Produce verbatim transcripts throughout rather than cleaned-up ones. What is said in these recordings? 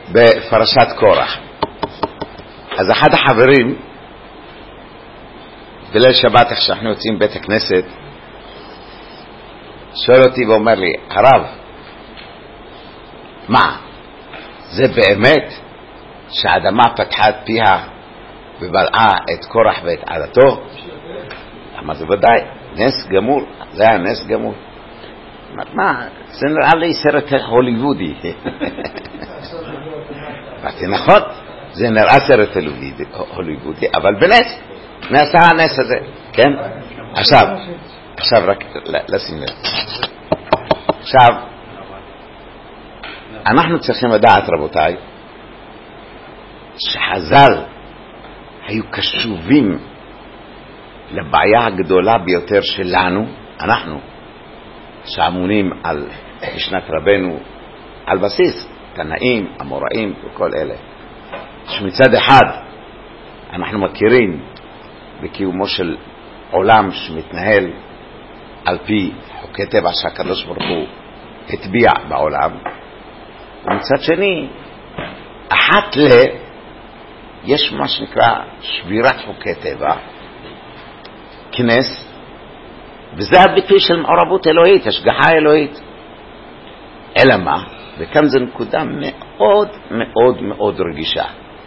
בפרשת קורח. אז אחד החברים בליל שבת איך שאנחנו יוצאים בית הכנסת שואל אותי ואומר לי, הרב, מה, זה באמת שהאדמה פתחה את פיה ובלעה את קורח ואת עדתו? למה זה ודאי, נס גמור, זה היה נס גמור. מה, זה נראה לי סרט הוליוודי. אמרתי, נכון, זה נראה סרט הוליוודי, אבל בנס נעשה הנס הזה, כן? עכשיו, עכשיו רק לשים לב. עכשיו, אנחנו צריכים לדעת, רבותיי, שחז"ל היו קשובים לבעיה הגדולה ביותר שלנו, אנחנו שאמונים על משנת רבנו, על בסיס תנאים, אמוראים וכל אלה, שמצד אחד אנחנו מכירים בקיומו של עולם שמתנהל על פי חוקי טבע שהקדוש ברוך הוא הטביע בעולם, ומצד שני אחת ל יש מה שנקרא שבירת חוקי טבע, כנס, וזה הביטוי של מעורבות אלוהית, השגחה אלוהית. אלא מה? וכאן זו נקודה מאוד מאוד מאוד רגישה.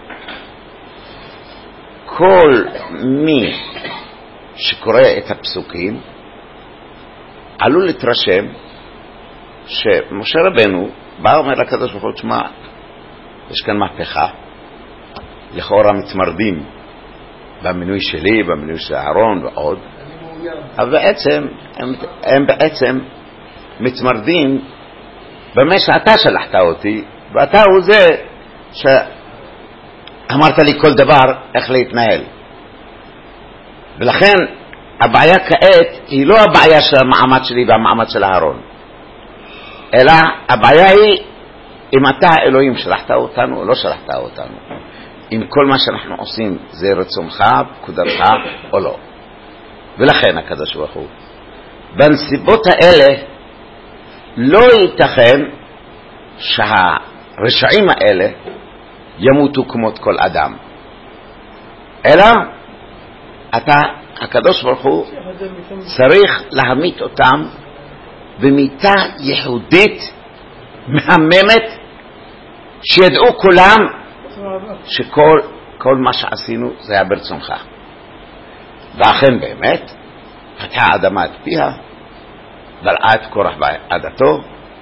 כל מי שקורא את הפסוקים עלול להתרשם שמשה רבנו בא אומר לקדוש ברוך הוא, תשמע, יש כאן מהפכה, לכאורה מתמרדים במינוי שלי, במינוי של אהרון ועוד, אבל בעצם הם, הם בעצם מתמרדים במה שאתה שלחת אותי, ואתה הוא זה שאמרת לי כל דבר איך להתנהל. ולכן הבעיה כעת היא לא הבעיה של המעמד שלי והמעמד של אהרון, אלא הבעיה היא אם אתה אלוהים שלחת אותנו או לא שלחת אותנו, אם כל מה שאנחנו עושים זה רצונך, פקודתך או לא. ולכן הקדוש ברוך הוא בנסיבות האלה לא ייתכן שהרשעים האלה ימותו כמות כל אדם, אלא אתה, הקדוש ברוך הוא, צריך להמית אותם במיתה ייחודית מהממת, שידעו כולם שכל כל מה שעשינו זה היה ברצונך. ואכן באמת פתחה האדמה את פיה, בלעה את קורח ועדתו,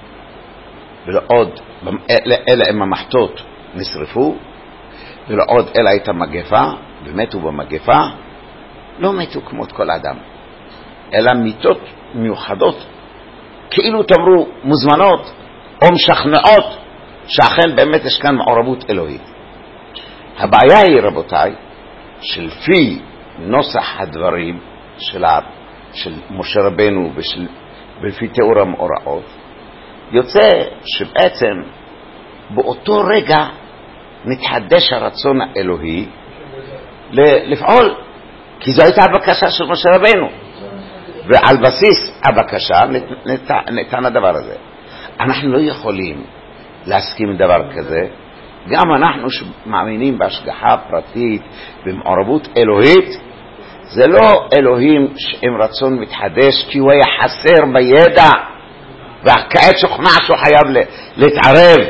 ולעוד אלה הם המחתות נשרפו, ולעוד אלה הייתה מגפה ומתו במגפה. לא מתו כמות כל אדם, אלא מיתות מיוחדות, כאילו תאמרו מוזמנות או משכנעות שאכן באמת יש כאן מעורבות אלוהית. הבעיה היא, רבותיי, שלפי נוסח הדברים של, של משה רבנו ושל, ולפי תיאור המאורעות, יוצא שבעצם באותו רגע מתחדש הרצון האלוהי לפעול, כי זו הייתה הבקשה של משה רבנו, ועל בסיס הבקשה ניתן הדבר הזה. אנחנו לא יכולים להסכים דבר כזה, גם אנחנו שמאמינים בהשגחה פרטית במעורבות אלוהית, זה לא אלוהים עם רצון מתחדש כי הוא היה חסר בידע וכעת שוכנע שהוא חייב להתערב.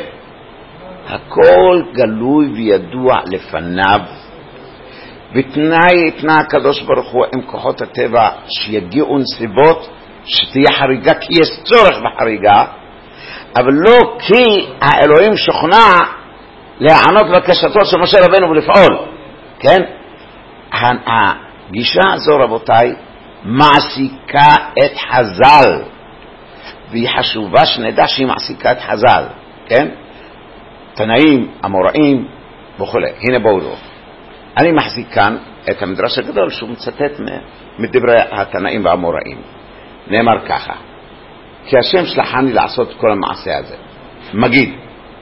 הכל גלוי וידוע לפניו, בתנאי התנה הקדוש ברוך הוא עם כוחות הטבע שיגיעו נסיבות שתהיה חריגה, כי יש צורך בחריגה, אבל לא כי האלוהים שוכנע להענות בקשתו של משה רבנו ולפעול. כן? הגישה הזו, רבותיי, מעסיקה את חז"ל, והיא חשובה שנדע שהיא מעסיקה את חז"ל. כן? תנאים, אמוראים וכו'. הנה בואו לו, אני מחזיק כאן את המדרש הגדול שהוא מצטט מדברי התנאים והאמוראים. נאמר ככה, כי השם שלחני לעשות כל המעשה הזה, מגיד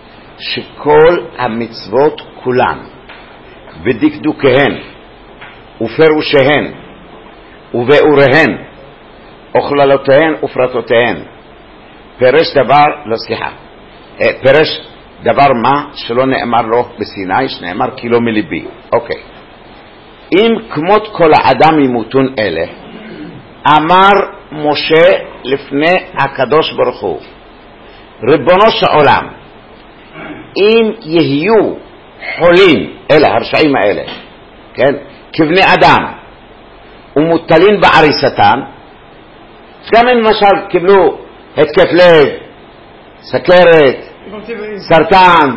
שכל המצוות כולן בדקדוקיהן ופירושיהן ובאוריהן וכללותיהן ופרטותיהן, פירש דבר, לא סליחה, פירש דבר מה שלא נאמר לו בסיני, שנאמר כי לא מליבי. אוקיי. אם כמות כל האדם ימותון אלה, אמר משה לפני הקדוש ברוך הוא, ריבונו של עולם, אם יהיו חולים, אלה, הרשעים האלה, כן, כבני אדם, ומוטלים בעריסתם, גם אם למשל קיבלו התקף לב, סכרת, סרטן,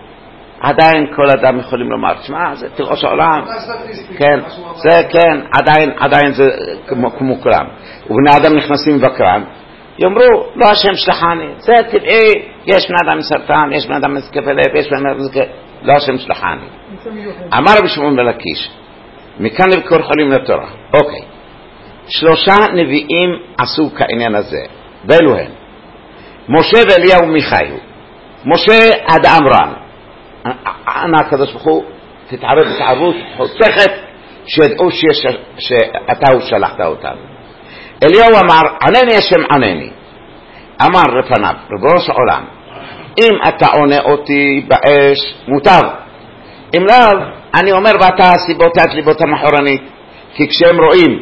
עדיין כל אדם יכולים לומר, שמע, זה תראו של עולם, כן, זה כן, עדיין, עדיין זה כמו, כמו כולם. ובני אדם נכנסים בקרן, יאמרו, לא השם שלחני, זה טבעי, יש בני אדם סרטן, יש בני אדם התקף לב, יש בני אדם התקף, לא השם שלחני. אמר רבי שמעון בן לקיש, מכאן לבכור חולים לתורה. אוקיי. שלושה נביאים עשו כעניין הזה, ואלו הם משה ואליהו ומיכאל. משה עד אמרן, ענה הקדוש ברוך הוא, תתערב בתערבות חותכת שידעו שיש, שאתה הוא שלחת אותם. אליהו אמר, ענני השם ענני. אמר לפניו, ריבונו של עולם, אם אתה עונה אותי באש מותר, אם לא, אני אומר ואתה סיבות את ליבות המחורנית, כי כשהם רואים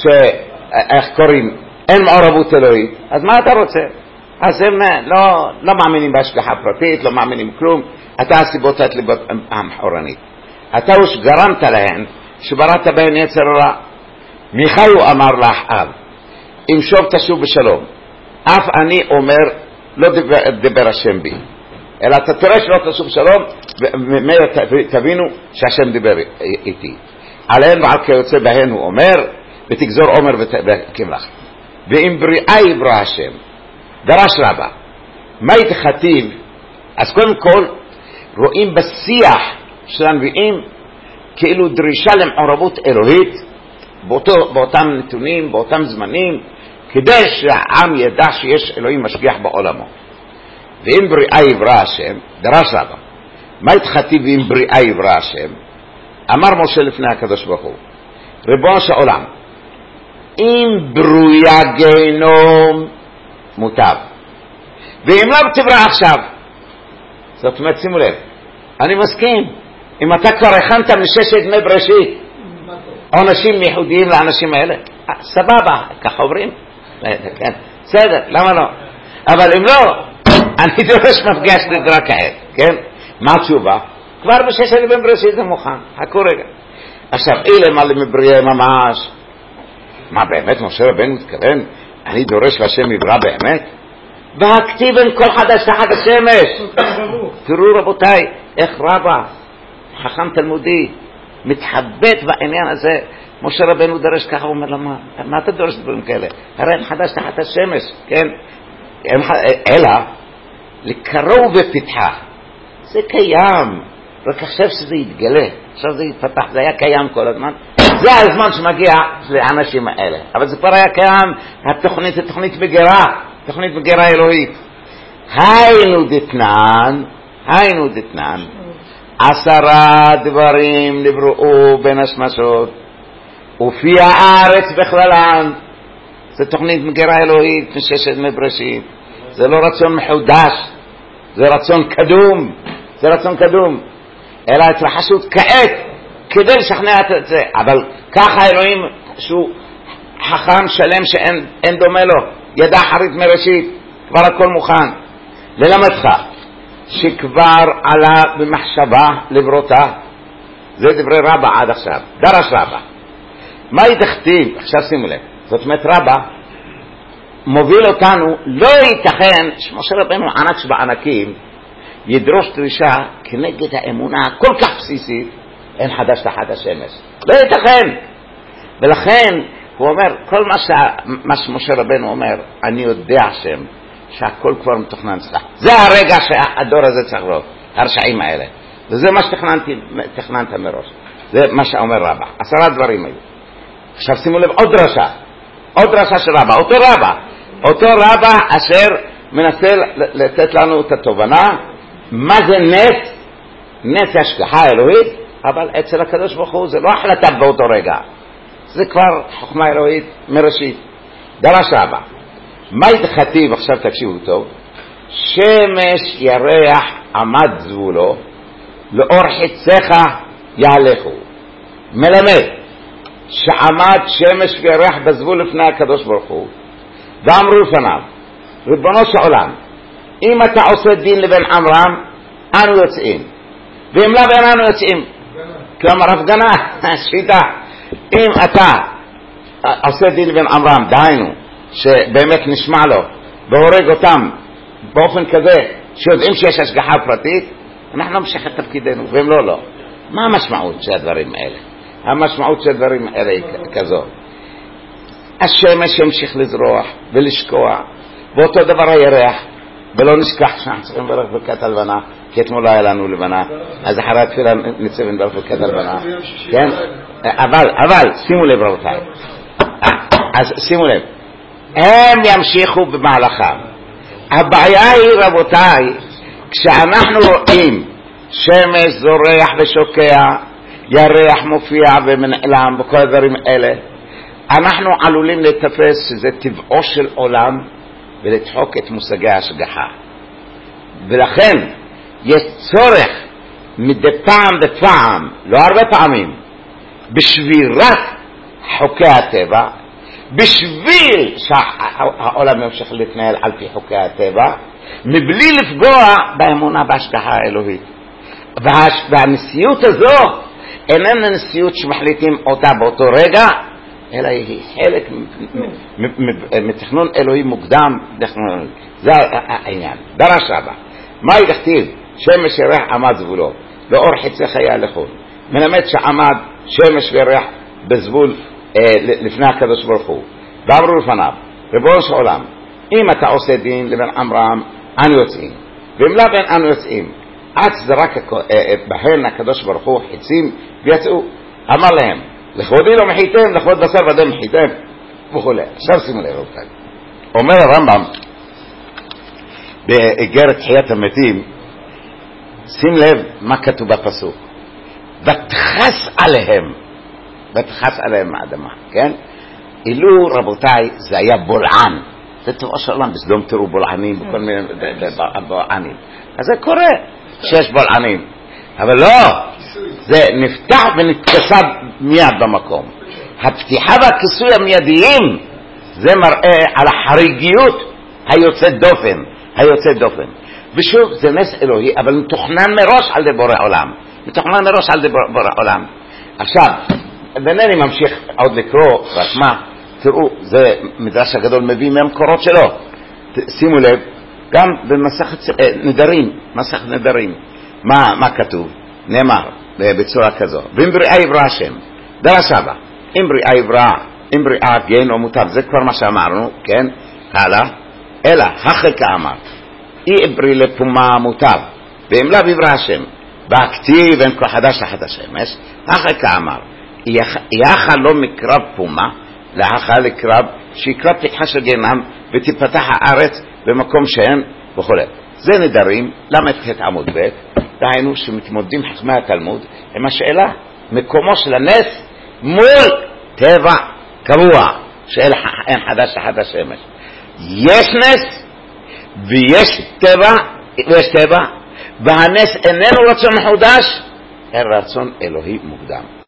שאיך קוראים אין מעורבות אלוהית, אז מה אתה רוצה? אז הם לא, לא מאמינים בהשגחה פרטית, לא מאמינים כלום, אתה הסיבות את ליבות המחורנית. אתה הוא שגרמת להן שבראת בהן יצר רע. מיכאל אמר לאחאב, אם שוב תשוב בשלום, אף אני אומר לא דבר, דבר השם בי, אלא אתה תראה שלא תשוב בשלום, ומאיר תבינו שהשם דיבר איתי. עליהן ועל כיוצא בהן הוא אומר, ותגזור עומר ותמלך. ואם בריאה יברא השם, דרש רבה, מה יתחתיב? אז קודם כל רואים בשיח של הנביאים כאילו דרישה למעורבות אלוהית באותו, באותם נתונים, באותם זמנים, כדי שהעם ידע שיש אלוהים משגיח בעולמו. ואם בריאה יברא השם, דרש רבה, מה יתחתיב אם בריאה יברא השם? אמר משה לפני הקדוש ברוך הוא, ריבונו של עולם, אם ברויה גיהנום מוטב, ואם לא תברא עכשיו. זאת אומרת, שימו לב, אני מסכים, אם אתה כבר הכנת מששת ימי בראשית עונשים ייחודיים לאנשים האלה, סבבה, כך עוברים, כן, בסדר, למה לא? אבל אם לא, אני דורש מפגש לדרה כעת, כן? מה התשובה? כבר בששת ימי בראשית זה מוכן, חכו רגע. עכשיו, אלה מה למבריא ממש, מה באמת משה רבנו מתכוון? אני דורש והשם יברא באמת? והכתיב בין כל חדש תחת השמש. תראו רבותיי, איך רבא, חכם תלמודי, מתחבט בעניין הזה. משה רבנו דורש ככה, הוא אומר לו, מה, מה אתה דורש דברים כאלה? הרי אין חדש תחת השמש, כן? אלא, לקרוב בפתחה. זה קיים, רק עכשיו שזה יתגלה, עכשיו זה יתפתח, זה היה קיים כל הזמן. זה הזמן שמגיע לאנשים האלה, אבל זה כבר היה קיים, התוכנית, התוכנית בגירה, תוכנית בגירה אלוהית. היינו דתנן, היינו דתנן, עשרה דברים נבראו בין השמשות, ופי הארץ בכללן. זה תוכנית בגירה אלוהית מששת ימי בראשית. זה לא רצון מחודש, זה רצון קדום, זה רצון קדום, אלא התרחשות כעת כדי לשכנע את זה. אבל ככה אלוהים שהוא חכם שלם שאין אין דומה לו, ידע חרית מראשית, כבר הכל מוכן. ללמדך שכבר עלה במחשבה לברותה, זה דברי רבא עד עכשיו, דרש רבא. מה יתכתיב? עכשיו שימו לב, זאת אומרת רבא מוביל אותנו, לא ייתכן שמשה רבנו ענק שבענקים ידרוש דרישה כנגד האמונה כל כך בסיסית, אין חדש תחת השמש, לא ייתכן. ולכן הוא אומר, כל מה, ש... מה שמשה רבנו אומר, אני יודע שם שהכל כבר מתוכנן אצלך, זה הרגע שהדור הזה צריך לראות, הרשעים האלה, וזה מה שתכננת מראש, זה מה שאומר רבא. עשרה דברים היו. עכשיו שימו לב, עוד דרשה, עוד דרשה של רבא, אותו רבא, אותו רבא אשר מנסה לתת לנו את התובנה, מה זה נס? נס השגחה אלוהית, אבל אצל הקדוש ברוך הוא זה לא החלטה באותו רגע, זה כבר חוכמה אלוהית מראשית. דרש רבא, מה יתכתיב? עכשיו תקשיבו טוב, שמש ירח עמד זבולו, לאור חציך יהלכו. מלמד שעמד שמש וירח בזבול לפני הקדוש ברוך הוא, ואמרו לפניו, ריבונו של עולם, אם אתה עושה דין לבן עמרם, אנו יוצאים, ואם לא ואין אנו יוצאים. כלומר הפגנה, שביתה. אם אתה עושה דין לבן עמרם, דהיינו שבאמת נשמע לו והורג אותם באופן כזה שיודעים שיש השגחה פרטית, אנחנו נמשיך את תפקידנו, והם לא לא. מה המשמעות של הדברים האלה? המשמעות של הדברים האלה כזו, השמש ימשיך לזרוח ולשקוע, ואותו דבר הירח, ולא נשכח שאנחנו צריכים לברך ברכת הלבנה, כי אתמול לא היה לנו לבנה, אז אחרי התפילה נצא ונברך ברכת הלבנה. כן? אבל, אבל, שימו לב רבותיי, אז שימו לב, הם ימשיכו במהלכם. הבעיה היא רבותיי, כשאנחנו רואים שמש זורח ושוקע, ירח מופיע ונעלם וכל הדברים האלה, אנחנו עלולים לתפס שזה טבעו של עולם ולדחוק את מושגי ההשגחה. ולכן יש צורך מדי פעם בפעם, לא הרבה פעמים, בשבירת חוקי הטבע, בשביל שהעולם ימשיך להתנהל על פי חוקי הטבע, מבלי לפגוע באמונה בהשגחה האלוהית. והנשיאות הזו איננה נשיאות שמחליטים אותה באותו רגע, אלא היא חלק מתכנון אלוהי מוקדם. זה העניין. דרש רבה, מה יכתיב? שמש ירח עמד זבולו, לאור חציך יהלכו. מלמד שעמד שמש וירח בזבול לפני הקדוש ברוך הוא, ואמרו לפניו, ריבונו של עולם, אם אתה עושה דין לבן עמרם, אנו יוצאים, ואם לא בן אנו יוצאים. עד זרק בהן הקדוש ברוך הוא חיצים ויצאו. אמר להם, לכבודי לא מחיתם, לכבוד בשר ודם מחיתם וכו'. עכשיו שימו לב רבותיי, אומר הרמב"ם באיגרת תחיית המתים, שים לב מה כתוב בפסוק, ותחס עליהם, ותחס עליהם האדמה, כן? אילו רבותיי זה היה בולען, זה טבעו של עולם, בסדום תראו בולענים בכל מיני בולענים, אז זה קורה שיש בולענים, אבל לא, זה נפתח ונתכסה מיד במקום. הפתיחה והכיסוי המיידיים זה מראה על החריגיות היוצאת דופן, היוצאת דופן. ושוב, זה נס אלוהי, אבל מתוכנן מראש על ידי בורא עולם, מתוכנן מראש על ידי בורא עולם. עכשיו, ואינני ממשיך עוד לקרוא, רק מה, תראו, זה מדרש הגדול מביא מהמקורות שלו. שימו לב, גם במסכת נדרים, מסכת נדרים, מה, מה כתוב? נאמר בצורה כזו, ואם בריאה יברא השם, דרש הבא, אם בריאה יברא, אם בריאה גן או מוטב, זה כבר מה שאמרנו, כן? הלאה, אלא, החלקה אמר, אי בריא לפומה מוטב, ואם לא יברא השם, בהכתיב אין כל חדש תחת השמש, החלקה אמר, יחל לא מקרב פומה, להחל לקרב, שיקרב פתחה של גנם, ותפתח הארץ במקום שאין וכו'. זה נדרים, למה התחילת עמוד ב', דהיינו שמתמודדים חכמי התלמוד עם השאלה, מקומו של הנס מול טבע קבוע, שאין חדש תחת השמש. יש נס, ויש טבע, ויש טבע, והנס איננו רצון מחודש, אלא רצון אלוהי מוקדם.